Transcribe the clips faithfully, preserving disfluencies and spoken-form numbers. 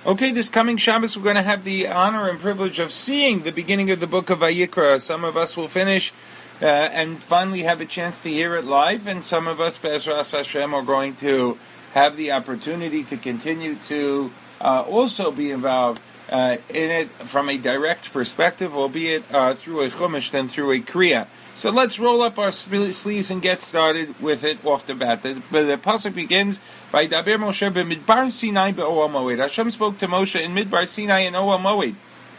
Okay, this coming Shabbos we're going to have the honor and privilege of seeing the beginning of the book of Vayikra. Some of us will finish uh, and finally have a chance to hear it live, and some of us, Be'ezras Hashem, are going to have the opportunity to continue to uh, also be involved uh, in it from a direct perspective, albeit uh, through a chumash than through a kriya. So let's roll up our sleeves and get started with it off the bat. The, the pasuk begins by Daber Moshe b'Midbar Sinai be'Ohel Moed. Hashem spoke to Moshe in Midbar Sinai and Ohel Moed.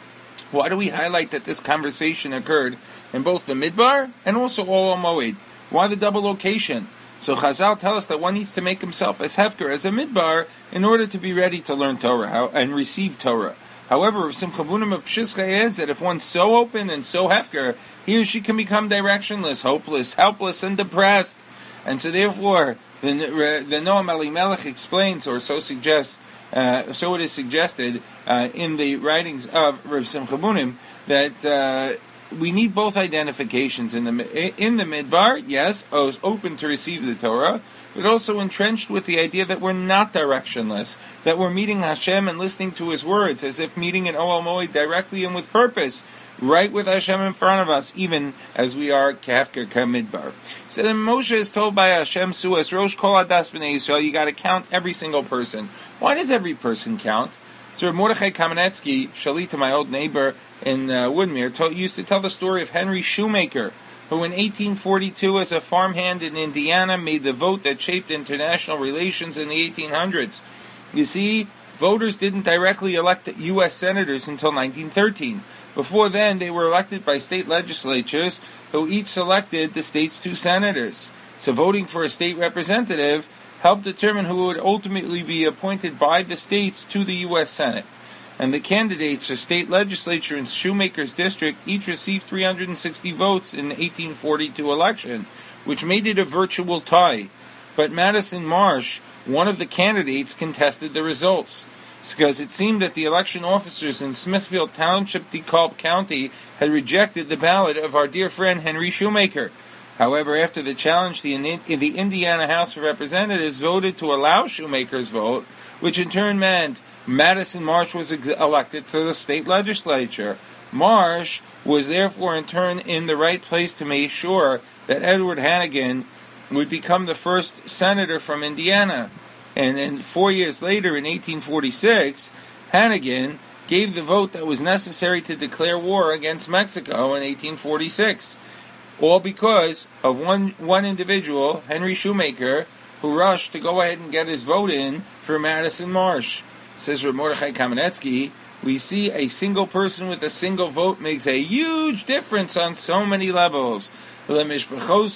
Why do we highlight that this conversation occurred in both the Midbar and also Ohel Moed? Why the double location? So Chazal tell us that one needs to make himself as hefker, as a Midbar, in order to be ready to learn Torah and receive Torah. However, Simcha Bunim of Pshischa adds that if one's so open and so hefker, he or she can become directionless, hopeless, helpless, and depressed. And so therefore, the, the Noam Elimelech explains, or so suggests, uh, so it is suggested uh, in the writings of Rav Simcha Bunim, that uh, we need both identifications in the in the Midbar. Yes, I was open to receive the Torah, but also entrenched with the idea that we're not directionless, that we're meeting Hashem and listening to His words, as if meeting an Ohel Moed directly and with purpose, right with Hashem in front of us, even as we are Kafker Kamidbar. So then Moshe is told by Hashem, Suas Rosh Kol Adas B'nai Yisrael, you got to count every single person. Why does every person count? So Mordechai Kamenetsky, Shalita, my old neighbor in uh, Woodmere, told, used to tell the story of Henry Shoemaker, who in eighteen forty-two, as a farmhand in Indiana, made the vote that shaped international relations in the eighteen hundreds. You see, voters didn't directly elect U S senators until nineteen thirteen. Before then, they were elected by state legislatures, who each selected the state's two senators. So voting for a state representative helped determine who would ultimately be appointed by the states to the U S Senate. And the candidates for state legislature in Shoemaker's district each received three hundred sixty votes in the eighteen forty-two election, which made it a virtual tie. But Madison Marsh, one of the candidates, contested the results, because it seemed that the election officers in Smithfield Township, DeKalb County, had rejected the ballot of our dear friend Henry Shoemaker. However, after the challenge, the, the Indiana House of Representatives voted to allow Shoemaker's vote, which in turn meant Madison Marsh was ex- elected to the state legislature. Marsh was therefore in turn in the right place to make sure that Edward Hannigan would become the first senator from Indiana. And then four years later, in eighteen forty-six, Hannigan gave the vote that was necessary to declare war against Mexico in eighteen forty-six. All because of one, one individual, Henry Shoemaker, who rushed to go ahead and get his vote in for Madison Marsh. Says Rav Mordechai Kamenetsky, we see a single person with a single vote makes a huge difference on so many levels. To his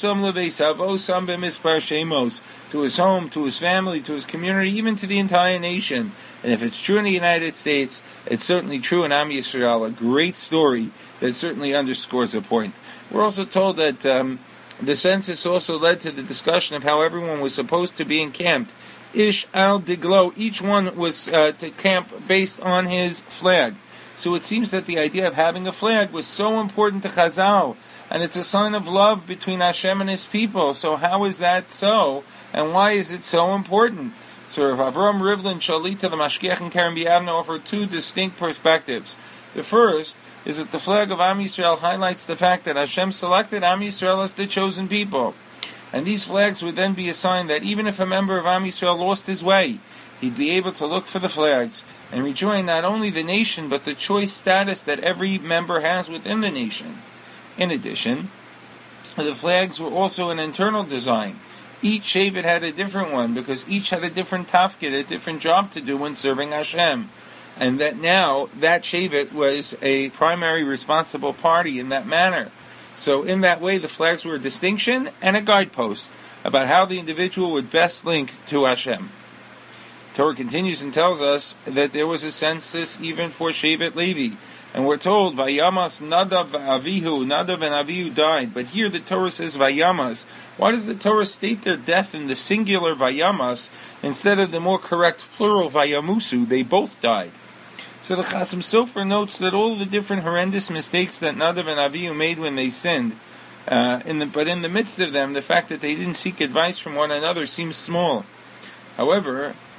home, to his family, to his community, even to the entire nation. And if it's true in the United States, it's certainly true in Am Yisrael. A great story that certainly underscores the point. We're also told that um, the census also led to the discussion of how everyone was supposed to be encamped. Ish al diglo, each one was uh, to camp based on his flag. So it seems that the idea of having a flag was so important to Chazal, and it's a sign of love between Hashem and His people. So how is that so, and why is it so important? So Rav Avram Rivlin Shalita, the Mashgiach and Karen Biavna, offer two distinct perspectives. The first is that the flag of Am Yisrael highlights the fact that Hashem selected Am Yisrael as the chosen people. And these flags would then be a sign that even if a member of Am Yisrael lost his way, he'd be able to look for the flags and rejoin not only the nation, but the choice status that every member has within the nation. In addition, the flags were also an internal design. Each Shevet had a different one, because each had a different tafkid, a different job to do when serving Hashem. And that now, that Shevet was a primary responsible party in that manner. So in that way, the flags were a distinction and a guidepost about how the individual would best link to Hashem. Torah continues and tells us that there was a census even for Shevet Levi. And we're told, Vayamas Nadav Avihu, Nadav and Avihu died. But here the Torah says Vayamas. Why does the Torah state their death in the singular Vayamas instead of the more correct plural Vayamusu? They both died. So the Chasam Sofer notes that all the different horrendous mistakes that Nadav and Avihu made when they sinned, uh, in the, but in the midst of them, the fact that they didn't seek advice from one another seems small. However,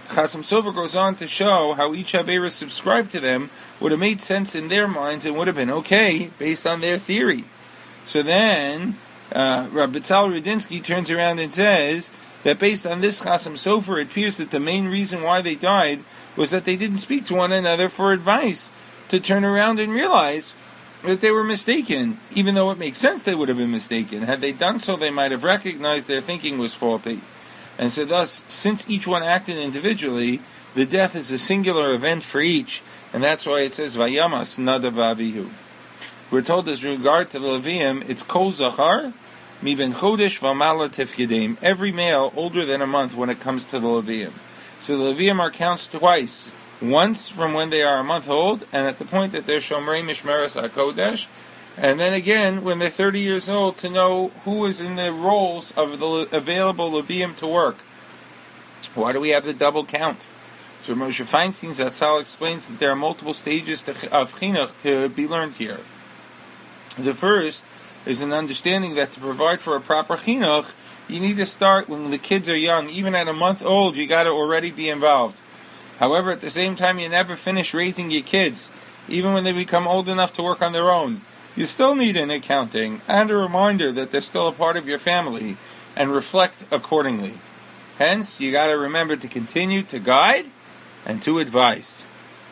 Chasam Sofer goes on to show how each Aveira subscribed to them would have made sense in their minds and would have been okay based on their theory. So then, uh, Rabbi Tzal Rudinsky turns around and says that based on this Chasam Sofer, it appears that the main reason why they died was that they didn't speak to one another for advice to turn around and realize that they were mistaken, even though it makes sense they would have been mistaken. Had they done so, they might have recognized their thinking was faulty. And so thus, since each one acted individually, the death is a singular event for each, and that's why it says, Vayamas Nadav Avihu. We're told as regard to the Levium, it's Kol Zachar, Mi Ben Chodesh V'Mala Tifkedim. Every male older than a month when it comes to the Levium. So the Levium are counts twice. Once from when they are a month old, and at the point that they're Shomrei Mishmeres HaKodesh, and then again when they're thirty years old to know who is in the roles of the available Levium to work. Why do we have the double count? So Moshe Feinstein Zatzal explains that there are multiple stages to, of chinuch to be learned here. The first is an understanding that to provide for a proper chinuch, you need to start when the kids are young. Even at a month old, you got to already be involved. However, at the same time, you never finish raising your kids, even when they become old enough to work on their own. You still need an accounting and a reminder that they're still a part of your family, and reflect accordingly. Hence, you got to remember to continue to guide and to advise.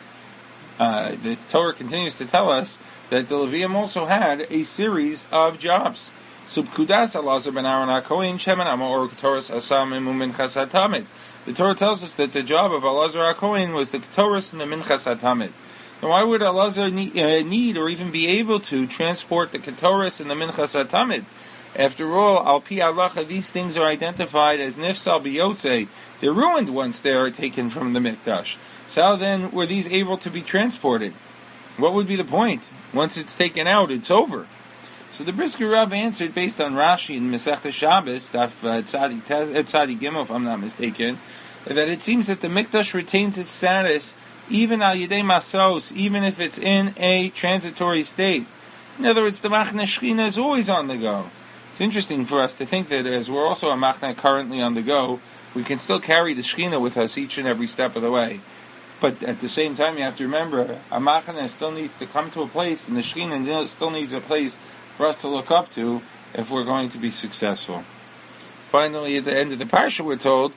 Uh, the Torah continues to tell us that the Levium also had a series of jobs. Subkudas Elazar ben Aaron HaKohen Shemen Amor Ketoras Asam Emumin Chas HaTamid. The Torah tells us that the job of Elazar HaKohen was the Ketoras and the Minchas HaTamid. Now, why would Elazar need, uh, need or even be able to transport the Ketoras and the Minchas HaTamid? After all, Al Pi Halacha, these things are identified as Nifsal B'Yotzei. They're ruined once they are taken from the Mikdash. So how then were these able to be transported? What would be the point? Once it's taken out, it's over. So the Brisker Rav answered based on Rashi in Masechta Shabbos, Daf Tzadi Gimel, if I'm not mistaken, that it seems that the Mikdash retains its status even al Yedei Masos, even if it's in a transitory state. In other words, the Machna Shechina is always on the go. It's interesting for us to think that as we're also a Machna currently on the go, we can still carry the Shechina with us each and every step of the way. But at the same time, you have to remember, a Machna still needs to come to a place, and the Shechina still needs a place for us to look up to if we're going to be successful. Finally, at the end of the parsha, we're told,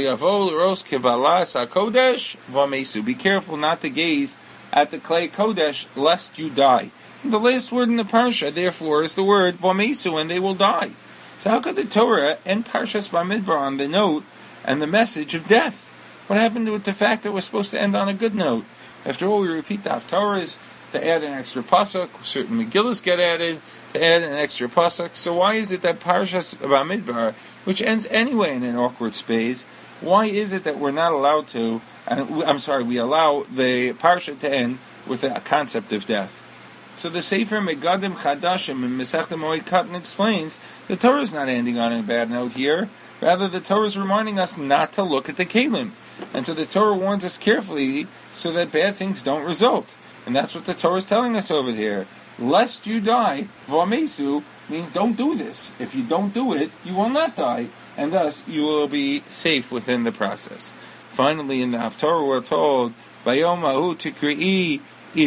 be careful not to gaze at the clay kodesh, lest you die. And the last word in the parsha, therefore, is the word Vamesu, and they will die. So how could the Torah end Parshas Bamidbar on the note and the message of death? What happened to the fact that we're supposed to end on a good note? After all, we repeat the Haftarahs to add an extra pasuk. Certain Megillas get added to add an extra pasuk. So why is it that Parshas Bamidbar, which ends anyway in an awkward space, why is it that we're not allowed to, and I'm sorry, we allow the parsha to end with a concept of death? So the Sefer Megadim Chadashim in Masechta Moed Katan explains the Torah is not ending on a bad note here. Rather, the Torah is reminding us not to look at the Kalim. And so the Torah warns us carefully so that bad things don't result. And that's what the Torah is telling us over here. Lest you die, Vamesu, means don't do this. If you don't do it, you will not die, and thus you will be safe within the process. Finally, in the Haftarah, we're told, Bayom Ha'u Tikri'i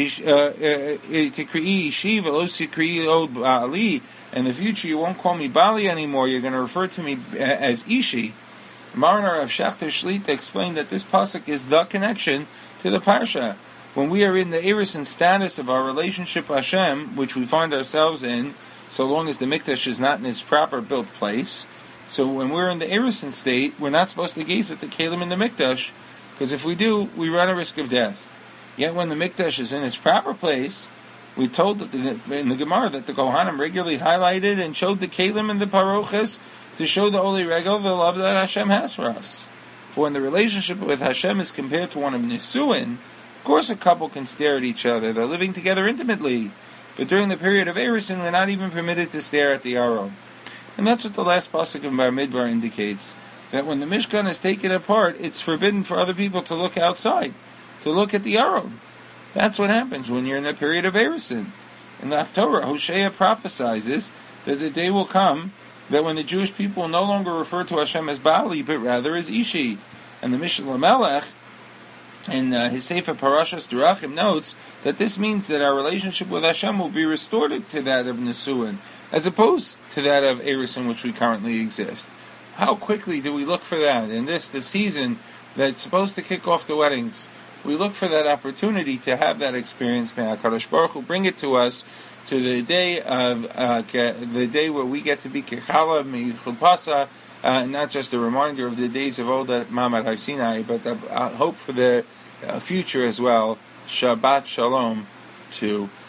Tikri'i Shiva Lo Tikri'i Od Ba'ali. In the future, you won't call me Bali anymore. You're going to refer to me as Ishi. Marnar of Shachter Shlita explained that this pasuk is the connection to the parsha. When we are in the Erison status of our relationship with Hashem, which we find ourselves in, so long as the Mikdash is not in its proper built place. So when we're in the Erison state, we're not supposed to gaze at the Kalim in the Mikdash, because if we do, we run a risk of death. Yet when the Mikdash is in its proper place, we told that the, in the Gemara that the Kohanim regularly highlighted and showed the Kalim and the Parochas to show the Oli Regel, the love that Hashem has for us. For when the relationship with Hashem is compared to one of Nisuin, of course a couple can stare at each other, they're living together intimately. But during the period of Erison, we're not even permitted to stare at the Aron. And that's what the last pasuk of Bamidbar indicates, that when the Mishkan is taken apart, it's forbidden for other people to look outside, to look at the Aron. That's what happens when you're in a period of Erison. In the Haftarah, Hosea prophesizes that the day will come that when the Jewish people will no longer refer to Hashem as Baali, but rather as Ishi. And the Mishnah Lamelech, in uh, his Sefer Parashas Durachim, notes that this means that our relationship with Hashem will be restored to that of Nesuin, as opposed to that of Eris in which we currently exist. How quickly do we look for that? In this, the season that's supposed to kick off the weddings, we look for that opportunity to have that experience. May HaKadosh Baruch Hu bring it to us, to the day of uh, the day where we get to be Kechala Michupasa, uh, not just a reminder of the days of old at Mamad Har Sinai, but the uh, hope for the uh, future as well. Shabbat Shalom to